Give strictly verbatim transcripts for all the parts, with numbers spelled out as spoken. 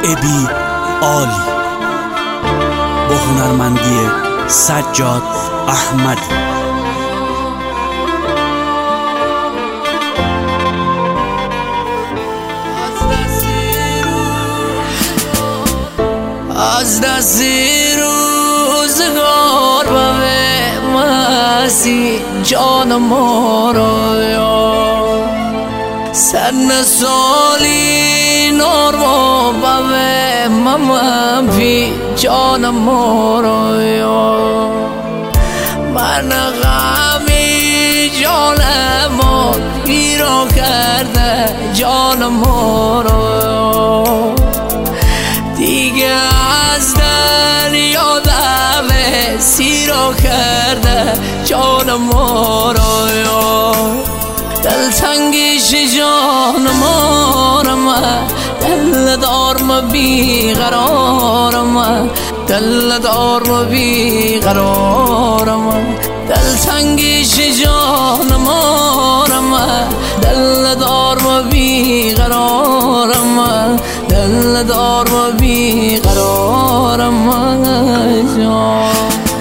ابی عالی با هنرمندی سجاد احمدی. از دست روزگار به مسی جان ما را یا سن سالی ناروا به مم بی جان ما را یا من غمی جان ما گیرا کرده جان ما را دیگه از دریا دم سیرا کرده جان ما را یا دلتنگیش جان ما را من دل دارم بی قرارم دل دارم بی قرارم دلتنگیش جان ما را من دل دارم بی قرارم دل دارم بی قرارم جان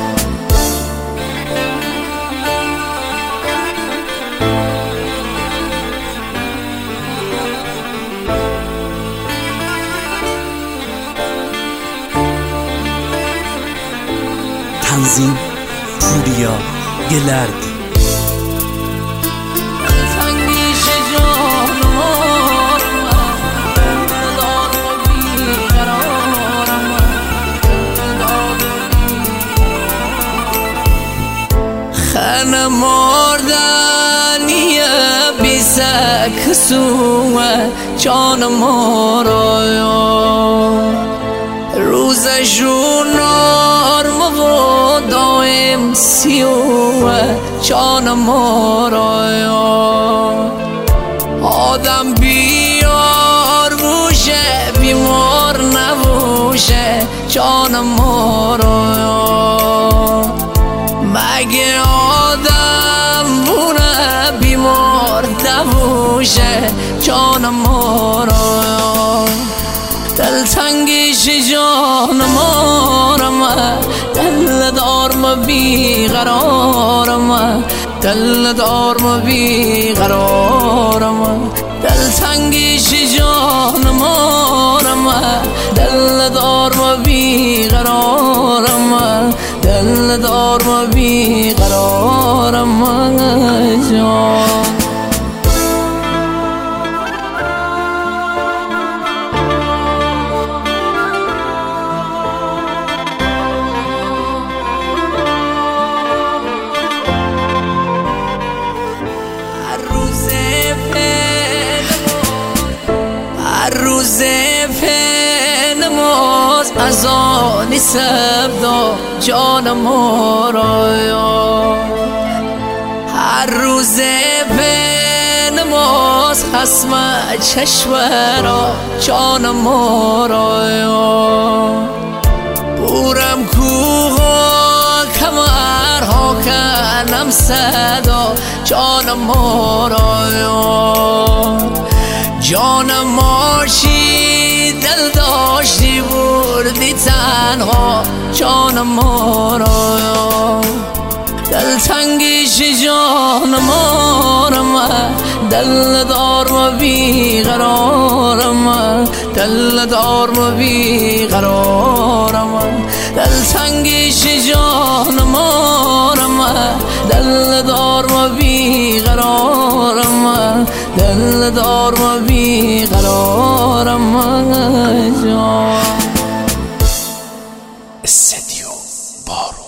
تنظیم پوریا گلردی. خانه مردنی بیسک سوه جان ما را یا روزشون نارم و دایم سیوه جان ما را یا آدم بیار بوشه بیمار نبوشه جان ما را یا مگه آدم بونه بیمار نبوشه جان ما را دلتنگیش جان ما را من دل دارم بی قرارم دل دارم بی قرارم دلتنگیش جان ما را من دل دارم بی قرارم دل دارم بی قرارم جان روز نماز از آن سبدا جان ما را یا هر روز نماز خصم چشورا جان ما را یا بورم کوها کمرها کنم صدا جان ما را یا جانم ماشی دل داشتی بردی تنها جان ما را دلتنگیش جان ما را من دل دارم بی قرارم دل دارم بی قرارم دلتنگیش جان ما را من دل دارم بی قرارم دل دارم بی قرارم جان استدیو بارو.